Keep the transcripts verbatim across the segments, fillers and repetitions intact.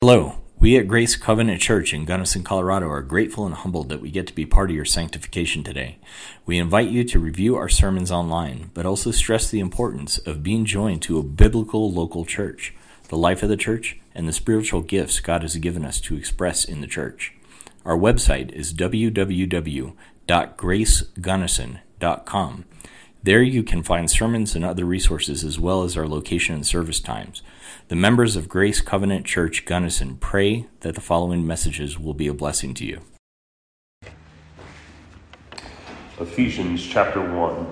Hello, we at Grace Covenant Church in Gunnison, Colorado are grateful and humbled that we get to be part of your sanctification today. We invite you to review our sermons online, but also stress the importance of being joined to a biblical local church, the life of the church, and the spiritual gifts God has given us to express in the church. Our website is w w w dot grace gunnison dot com. There you can find sermons and other resources as well as our location and service times. The members of Grace Covenant Church Gunnison pray that the following messages will be a blessing to you. Ephesians chapter one.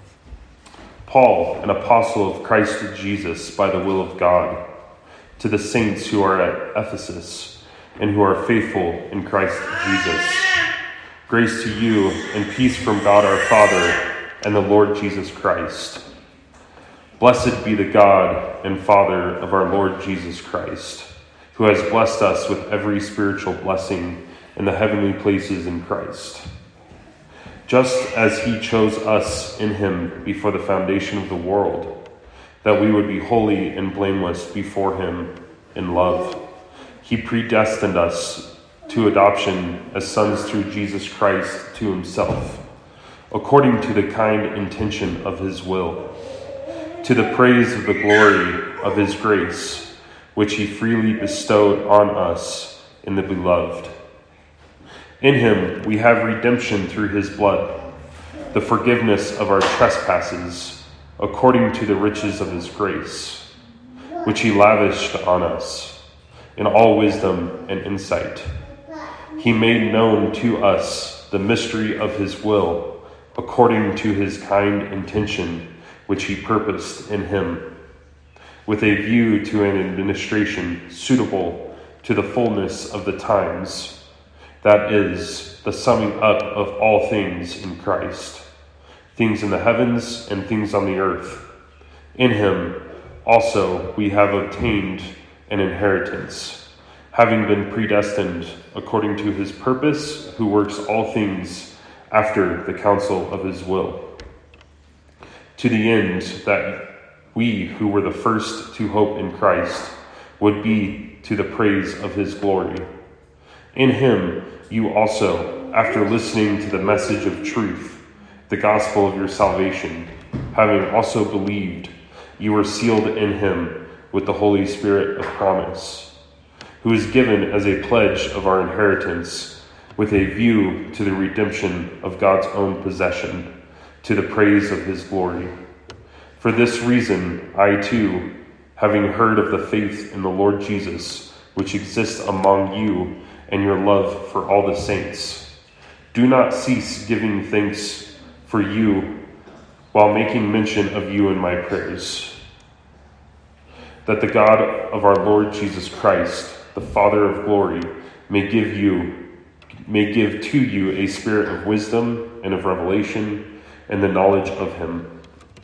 Paul, an apostle of Christ Jesus by the will of God, to the saints who are at Ephesus and who are faithful in Christ Jesus. Grace to you and peace from God our Father and the Lord Jesus Christ. Blessed be the God and Father of our Lord Jesus Christ, who has blessed us with every spiritual blessing in the heavenly places in Christ, just as he chose us in him before the foundation of the world, that we would be holy and blameless before him in love. He predestined us to adoption as sons through Jesus Christ to himself, according to the kind intention of his will, to the praise of the glory of his grace, which he freely bestowed on us in the beloved. In him we have redemption through his blood, the forgiveness of our trespasses, according to the riches of his grace, which he lavished on us in all wisdom and insight. He made known to us the mystery of his will, according to his kind intention, which he purposed in him, with a view to an administration suitable to the fullness of the times, that is, the summing up of all things in Christ, things in the heavens and things on the earth. In him also we have obtained an inheritance, having been predestined according to his purpose, who works all things after the counsel of his will, to the end that we who were the first to hope in Christ would be to the praise of his glory. In him you also, after listening to the message of truth, the gospel of your salvation, having also believed, you were sealed in him with the Holy Spirit of promise, who is given as a pledge of our inheritance, with a view to the redemption of God's own possession, to the praise of his glory. For this reason, I too, having heard of the faith in the Lord Jesus, which exists among you, and your love for all the saints, do not cease giving thanks for you, while making mention of you in my prayers, that the God of our Lord Jesus Christ, the Father of glory, may give you may give to you a spirit of wisdom and of revelation and the knowledge of him.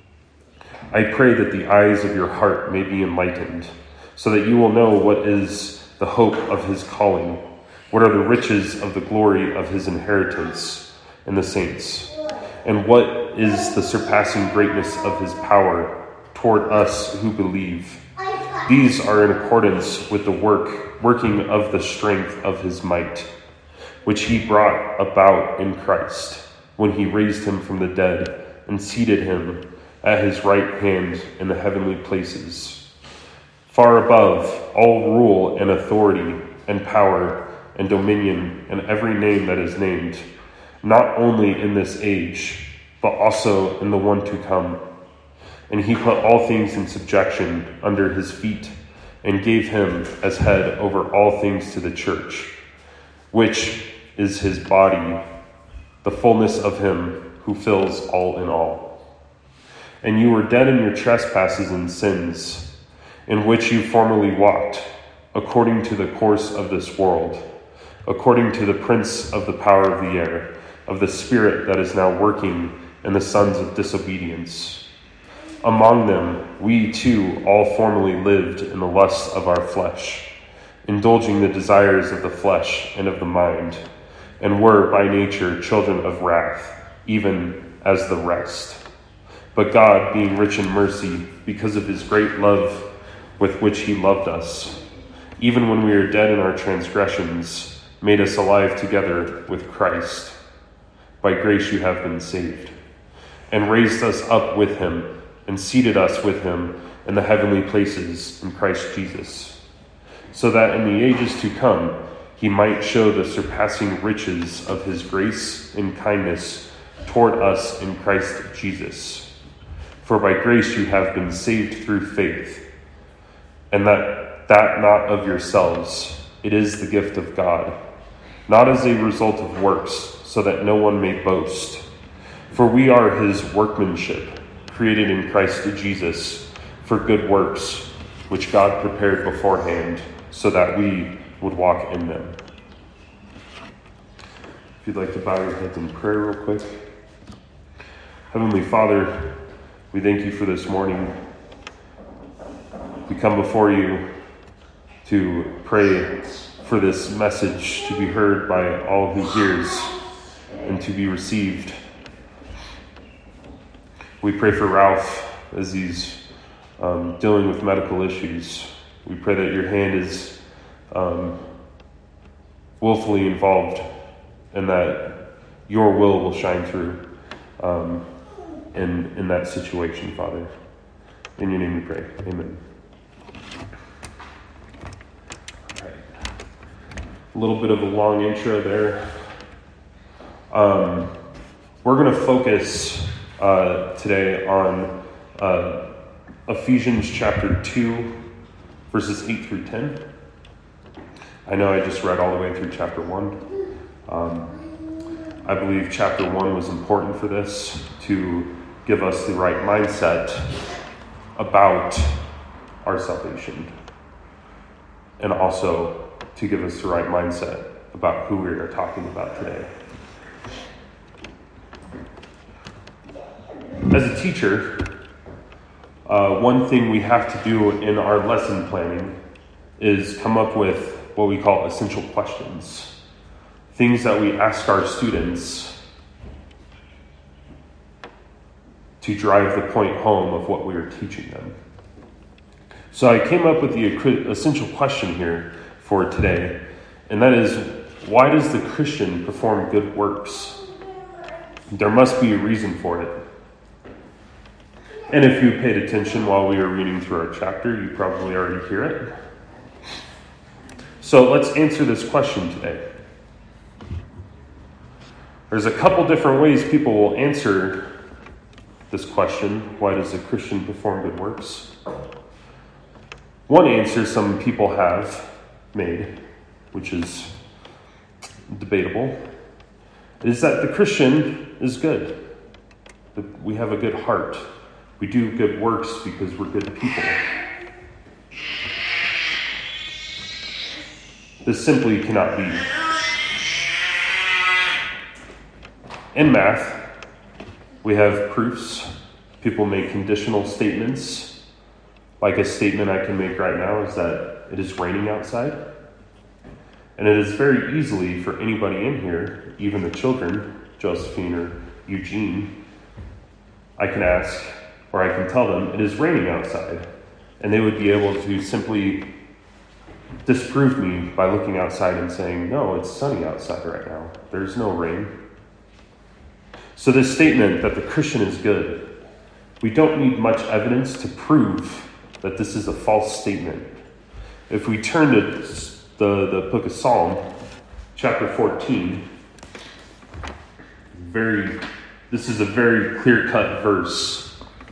I pray that the eyes of your heart may be enlightened, so that you will know what is the hope of his calling, what are the riches of the glory of his inheritance in the saints, and what is the surpassing greatness of his power toward us who believe. These are in accordance with the work, working of the strength of his might, which he brought about in Christ, when he raised him from the dead and seated him at his right hand in the heavenly places, far above all rule and authority and power and dominion and every name that is named, not only in this age, but also in the one to come. And he put all things in subjection under his feet, and gave him as head over all things to the church, which is his body, the fullness of him who fills all in all. And you were dead in your trespasses and sins, in which you formerly walked, according to the course of this world, according to the prince of the power of the air, of the spirit that is now working in the sons of disobedience. Among them we too all formerly lived in the lusts of our flesh, indulging the desires of the flesh and of the mind, and were by nature children of wrath, even as the rest. But God, being rich in mercy, because of his great love with which he loved us, even when we were dead in our transgressions, made us alive together with Christ. By grace you have been saved, and raised us up with him, and seated us with him in the heavenly places in Christ Jesus, so that in the ages to come he might show the surpassing riches of his grace and kindness toward us in Christ Jesus. For by grace you have been saved through faith, and that, that not of yourselves, it is the gift of God, not as a result of works, so that no one may boast. For we are his workmanship, created in Christ Jesus for good works, which God prepared beforehand, so that we would walk in them. If you'd like to bow your heads in prayer real quick. Heavenly Father, we thank you for this morning. We come before you to pray for this message to be heard by all who hears and to be received. We pray for Ralph as he's um, dealing with medical issues. We pray that your hand is um, willfully involved and that your will will shine through um, in, in that situation, Father. In your name we pray. Amen. All right. A little bit of a long intro there. Um, we're going to focus uh, today on uh, Ephesians chapter two, verses eight through ten. I know I just read all the way through chapter one. Um, I believe chapter one was important for this to give us the right mindset about our salvation, and also to give us the right mindset about who we are talking about today. As a teacher, uh, one thing we have to do in our lesson planning is come up with what we call essential questions. Things that we ask our students to drive the point home of what we are teaching them. So I came up with the essential question here for today, and that is, why does the Christian perform good works? There must be a reason for it. And if you paid attention while we were reading through our chapter, you probably already hear it. So let's answer this question today. There's a couple different ways people will answer this question, why does a Christian perform good works? One answer some people have made, which is debatable, is that the Christian is good. That we have a good heart. We do good works because we're good people. This simply cannot be. In math, we have proofs. People make conditional statements. Like a statement I can make right now is that it is raining outside. And it is very easily for anybody in here, even the children, Josephine or Eugene, I can ask, or I can tell them, it is raining outside. And they would be able to simply disprove me by looking outside and saying, no, it's sunny outside right now. There's no rain. So this statement that the Christian is good, we don't need much evidence to prove that this is a false statement. If we turn to the, the book of Psalm, chapter fourteen, very, this is a very clear-cut verse.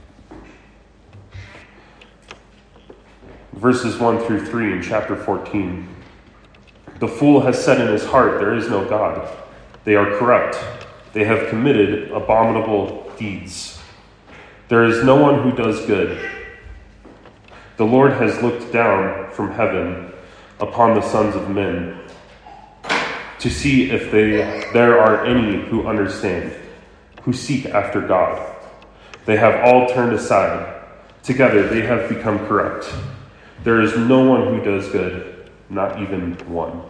Verses one through three in chapter fourteen. The fool has said in his heart, there is no God. They are corrupt. They have committed abominable deeds. There is no one who does good. The Lord has looked down from heaven upon the sons of men to see if they there are any who understand, who seek after God. They have all turned aside. Together they have become corrupt. There is no one who does good, not even one.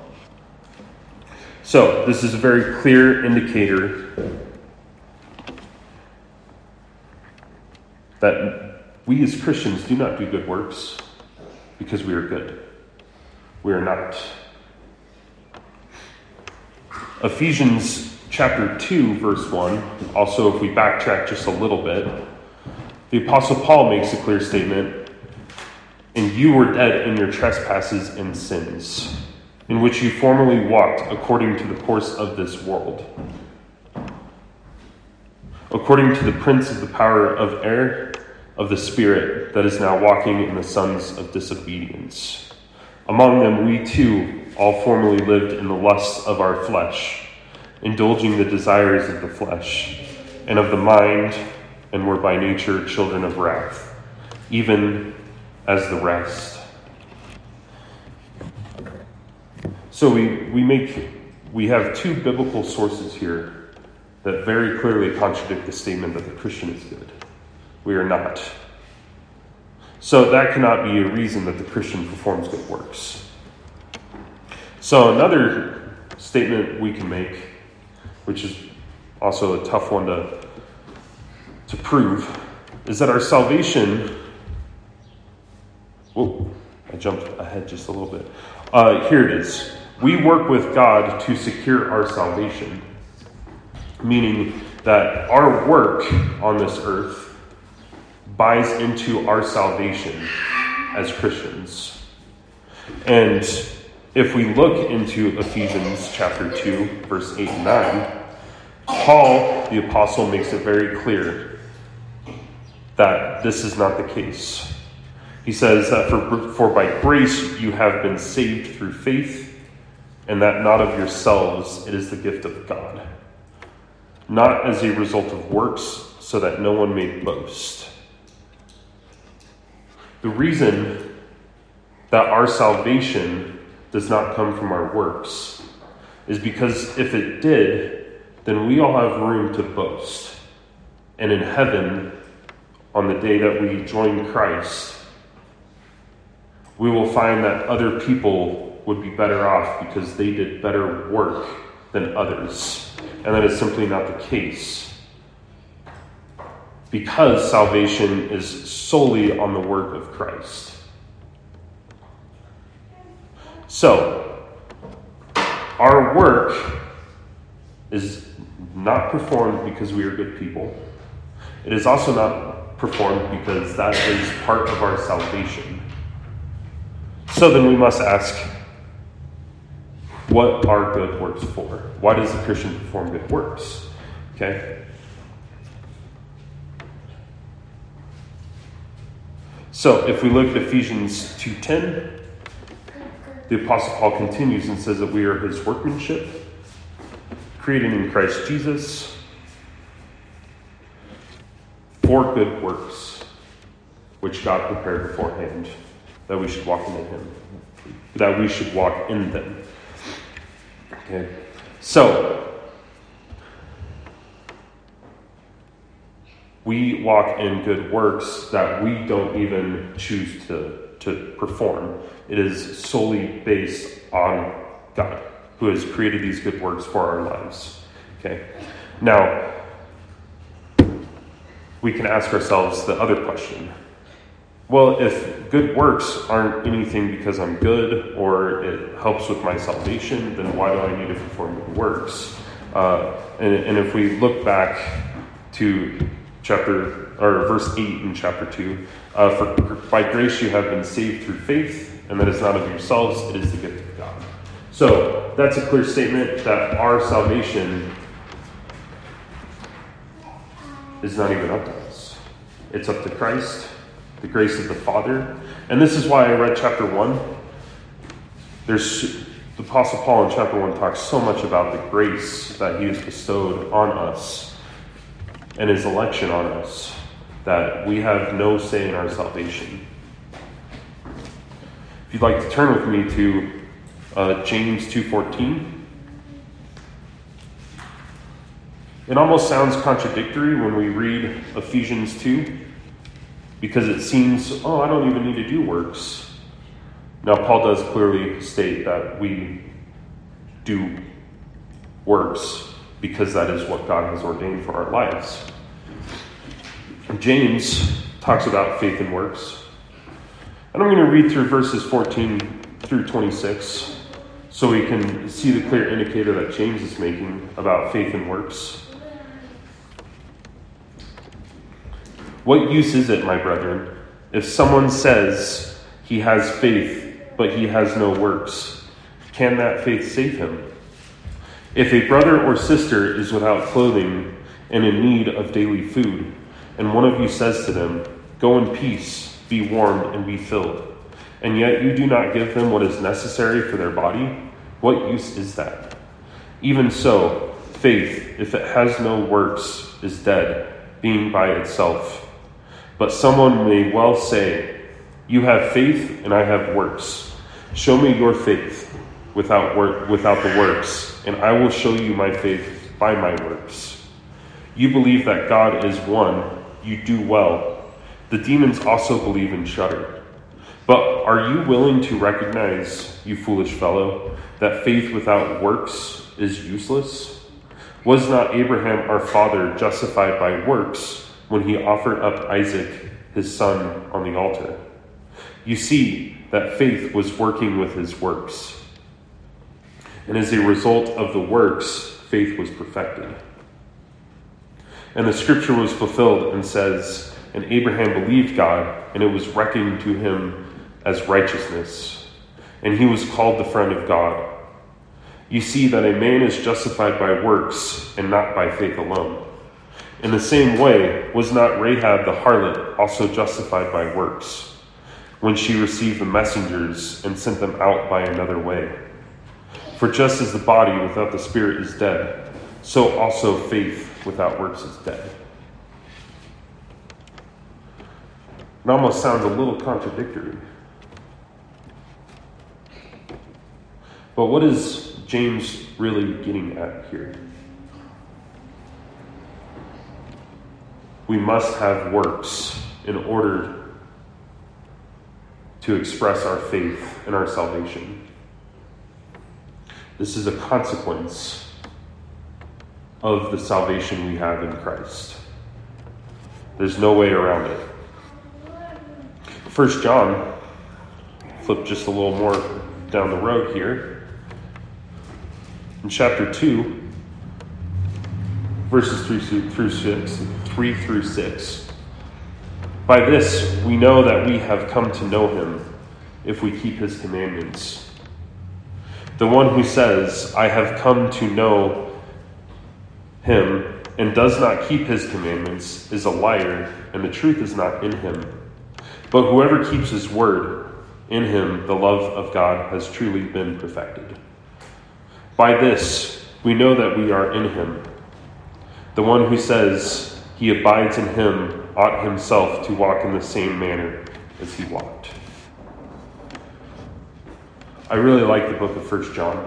So, this is a very clear indicator that we as Christians do not do good works because we are good. We are not. Ephesians chapter two, verse one, also if we backtrack just a little bit, the Apostle Paul makes a clear statement, "And you were dead in your trespasses and sins, in which you formerly walked according to the course of this world, according to the prince of the power of air, of the spirit that is now walking in the sons of disobedience. Among them we too all formerly lived in the lusts of our flesh, indulging the desires of the flesh and of the mind, and were by nature children of wrath, even as the rest." So we, we make we have two biblical sources here that very clearly contradict the statement that the Christian is good. We are not. So that cannot be a reason that the Christian performs good works. So another statement we can make, which is also a tough one to, to prove, is that our salvation... Whoa, I jumped ahead just a little bit. Uh, here it is. We work with God to secure our salvation, meaning that our work on this earth buys into our salvation as Christians. And if we look into Ephesians chapter two, verse eight and nine, Paul, the apostle, makes it very clear that this is not the case. He says that for, for by grace you have been saved through faith, and that not of yourselves, it is the gift of God, not as a result of works, so that no one may boast. The reason that our salvation does not come from our works is because if it did, then we all have room to boast. And in heaven, on the day that we join Christ, we will find that other people would be better off because they did better work than others. And that is simply not the case. Because salvation is solely on the work of Christ. So, our work is not performed because we are good people. It is also not performed because that is part of our salvation. So then we must ask, what are good works for? Why does the Christian perform good works? Okay? So, if we look at Ephesians two ten, the Apostle Paul continues and says that we are his workmanship, created in Christ Jesus for good works, which God prepared beforehand, that we should walk in him, that we should walk in them. Okay, so we walk in good works that we don't even choose to, to perform. It is solely based on God, who has created these good works for our lives. Okay, now we can ask ourselves the other question. Well, if good works aren't anything because I'm good or it helps with my salvation, then why do I need to perform good works? Uh, and, and if we look back to chapter or verse eight in chapter two, uh, for by grace you have been saved through faith, and that is not of yourselves; it is the gift of God. So that's a clear statement that our salvation is not even up to us; it's up to Christ. The grace of the Father. And this is why I read chapter one. There's the Apostle Paul in chapter one talks so much about the grace that he has bestowed on us and his election on us, that we have no say in our salvation. If you'd like to turn with me to uh, James two fourteen. It almost sounds contradictory when we read Ephesians two. Because it seems, oh, I don't even need to do works. Now, Paul does clearly state that we do works because that is what God has ordained for our lives. James talks about faith and works. And I'm going to read through verses fourteen through twenty-six, so we can see the clear indicator that James is making about faith and works. What use is it, my brethren, if someone says he has faith, but he has no works? Can that faith save him? If a brother or sister is without clothing and in need of daily food, and one of you says to them, "Go in peace, be warmed and be filled," and yet you do not give them what is necessary for their body, what use is that? Even so, faith, if it has no works, is dead, being by itself. But someone may well say, "You have faith and I have works. Show me your faith without work, without the works, and I will show you my faith by my works." You believe that God is one, you do well. The demons also believe and shudder. But are you willing to recognize, you foolish fellow, that faith without works is useless? Was not Abraham our father justified by works when he offered up Isaac, his son, on the altar? You see that faith was working with his works. And as a result of the works, faith was perfected. And the scripture was fulfilled and says, "And Abraham believed God, and it was reckoned to him as righteousness. And he was called the friend of God." You see that a man is justified by works and not by faith alone. In the same way, was not Rahab the harlot also justified by works, when she received the messengers and sent them out by another way? For just as the body without the spirit is dead, so also faith without works is dead. It almost sounds a little contradictory. But what is James really getting at here? We must have works in order to express our faith and our salvation. This is a consequence of the salvation we have in Christ. There's no way around it. First John, flip just a little more down the road here. In chapter two, verses three through six, three through six. By this we know that we have come to know him, if we keep his commandments. The one who says, "I have come to know him," and does not keep his commandments is a liar, and the truth is not in him. But whoever keeps his word, in him the love of God has truly been perfected. By this we know that we are in him. The one who says he abides in him ought himself to walk in the same manner as he walked. I really like the book of First John.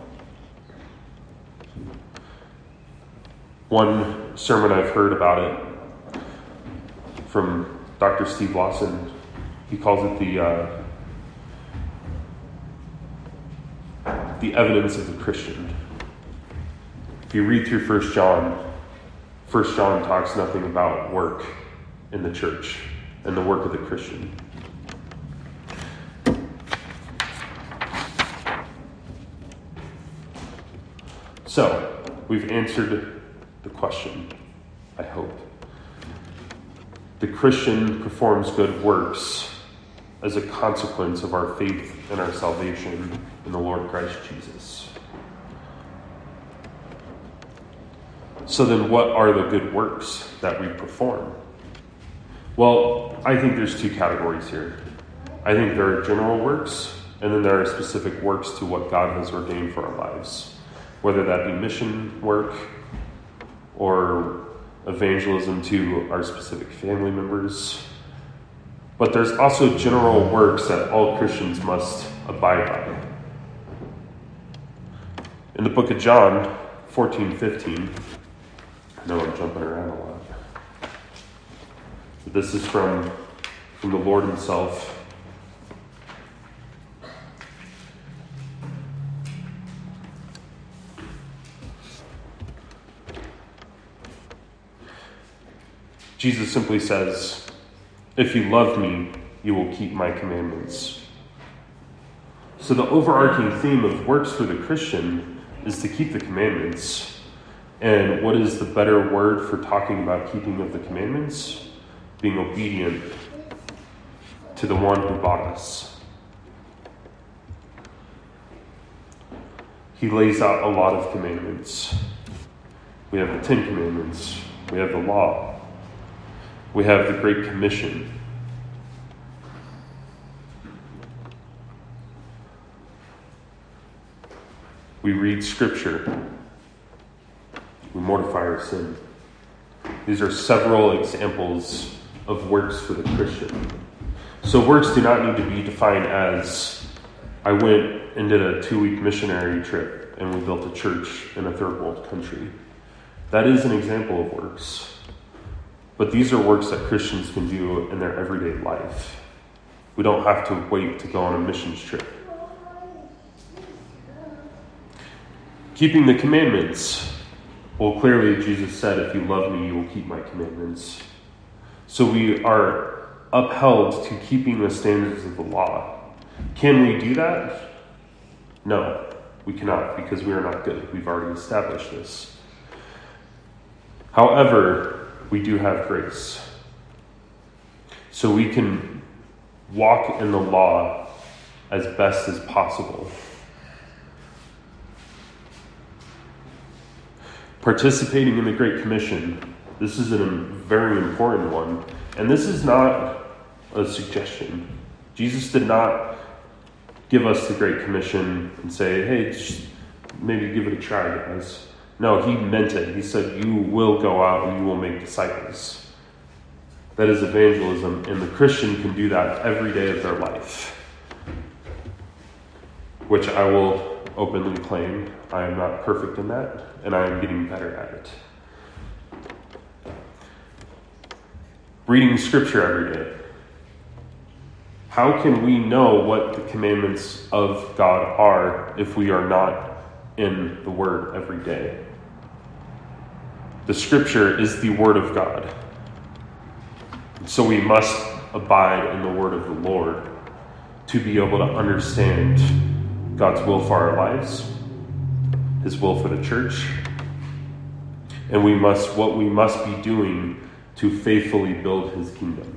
One sermon I've heard about it from Doctor Steve Lawson, he calls it the uh, the evidence of the Christian. If you read through First John, First John talks nothing about work in the church and the work of the Christian. So, we've answered the question, I hope. The Christian performs good works as a consequence of our faith and our salvation in the Lord Christ Jesus. So then what are the good works that we perform? Well, I think there's two categories here. I think there are general works, and then there are specific works to what God has ordained for our lives, whether that be mission work or evangelism to our specific family members. But there's also general works that all Christians must abide by. In the book of John fourteen fifteen, I know I'm jumping around a lot. But this is from, from the Lord himself. Jesus simply says, "If you love me, you will keep my commandments." So the overarching theme of works for the Christian is to keep the commandments. And what is the better word for talking about keeping of the commandments? Being obedient to the one who bought us. He lays out a lot of commandments. We have the Ten Commandments. We have the law. We have the Great Commission. We read Scripture. We mortify our sin. These are several examples of works for the Christian. So works do not need to be defined as, I went and did a two-week missionary trip and we built a church in a third world country. That is an example of works. But these are works that Christians can do in their everyday life. We don't have to wait to go on a missions trip. Keeping the commandments. Well, clearly Jesus said, if you love me, you will keep my commandments. So we are upheld to keeping the standards of the law. Can we do that? No, we cannot, because we are not good. We've already established this. However, we do have grace. So we can walk in the law as best as possible. Participating in the Great Commission. This is a very important one. And this is not a suggestion. Jesus did not give us the Great Commission and say, hey, just maybe give it a try, guys. No, he meant it. He said, you will go out and you will make disciples. That is evangelism, and the Christian can do that every day of their life, which I will openly claim I am not perfect in that, and I am getting better at it. Reading Scripture every day. How can we know what the commandments of God are if we are not in the Word every day? The Scripture is the Word of God. So we must abide in the Word of the Lord to be able to understand God's will for our lives, His will for the church, and we must what we must be doing to faithfully build His kingdom.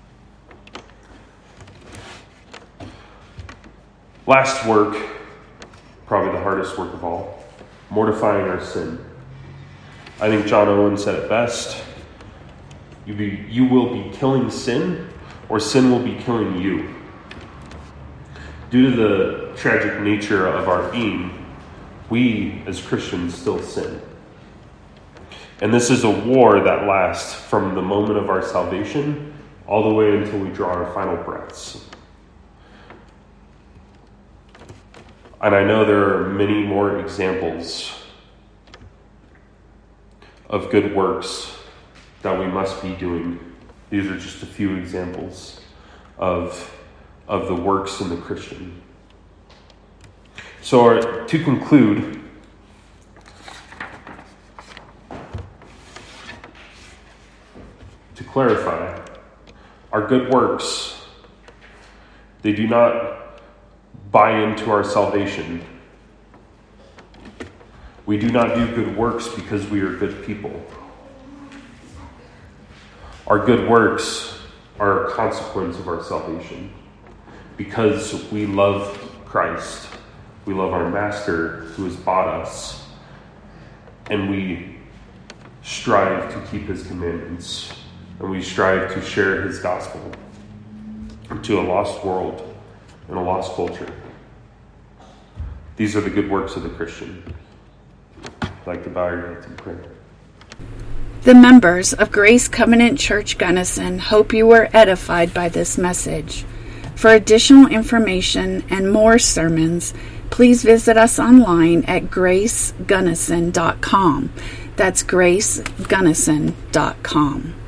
Last work, probably the hardest work of all, mortifying our sin. I think John Owen said it best. You, be, you will be killing sin, or sin will be killing you. Due to the tragic nature of our being, we as Christians still sin. And this is a war that lasts from the moment of our salvation all the way until we draw our final breaths. And I know there are many more examples of good works that we must be doing. These are just a few examples of, of the works in the Christian. So our, to conclude, to clarify, our good works, they do not buy into our salvation. We do not do good works because we are good people. Our good works are a consequence of our salvation. Because we love Christ, we love our Master who has bought us, and we strive to keep His commandments, and we strive to share His gospel to a lost world and a lost culture. These are the good works of the Christian. I'd like to bow your heads in prayer. The members of Grace Covenant Church Gunnison hope you were edified by this message. For additional information and more sermons, please visit us online at grace gunnison dot com. That's grace gunnison dot com.